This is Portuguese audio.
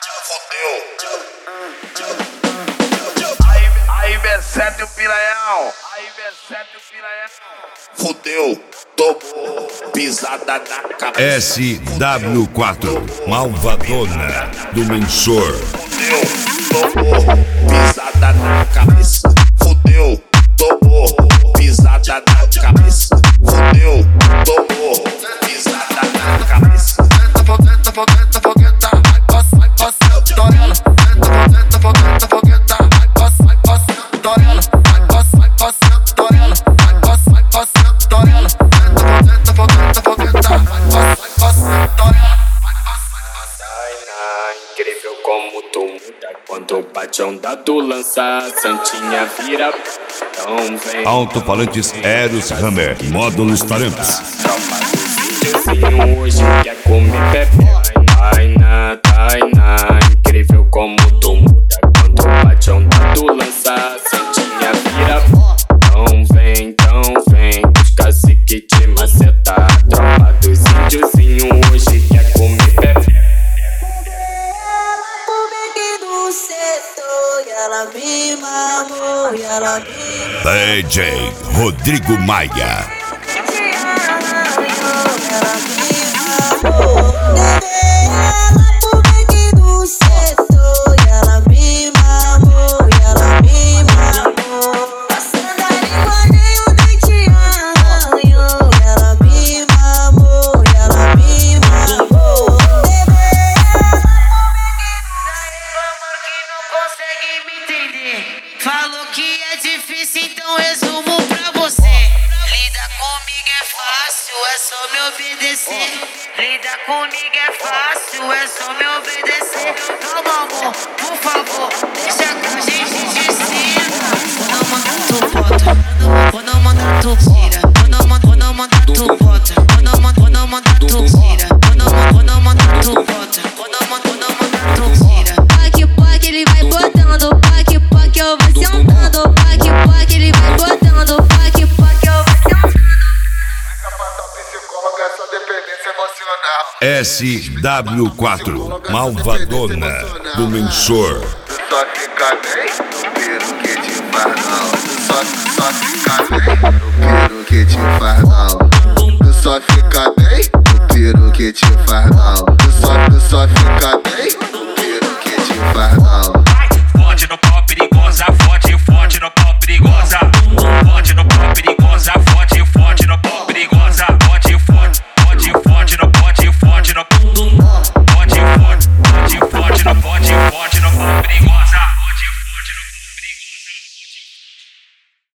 Aí, B7 o piranhão. Fudeu, tomou, pisada na cabeça. SW4, Malvadona do Mensor. Fudeu, tomou, pisada na cabeça. Fudeu, tomou, pisada na cabeça. Fudeu, tomou, pisada na cabeça. Incrível como tu muda quando bate a onda do lança, Santinha vira tão vem. Alto-falantes Eros Hammer, módulos Taramps. Tropa do videozinho hoje quer comer Pepe. Tainá, Tainá, incrível como tu muda quando bate a onda do lança, Santinha vira tão vem, os cacique te maceta. Tropa dos índiozinho hoje quer comer Pepe. Ela me mamou, ela me DJ Rodrigo Maia. ela me mamou. Levei ela pro beque do setor. Ela me mamou, ela me mamou. Passando a língua nem o dente arranhou. Ela me mamou, ela me mamou. Levei ela pro beque do consegue me entender. Falou que é difícil, então resumo pra você. Lidar comigo é fácil, é só me obedecer. Lidar comigo é fácil, é só me obedecer. Calma, amor, por favor, deixa que a gente te ensina. Quando mandar tu bota, quando mandar tu tira. Quando mandar tu bota, quando mandar tu tira. Quando mandar tu bota, quando mandar tu tira. Pac, ele vai botando, pac, eu vou sentando. Pac, ele vai botando, pac, eu vou sentando. Psicóloga, essa dependência emocional. SW4, Malvadona do Mensor. Tu só fica bem no piro que te faz não. Tu só fica bem no piro que te faz não. Tu só fica bem no piro que te faz não. Tu só fica bem no piro que te faz não. Pode no pau perigosa.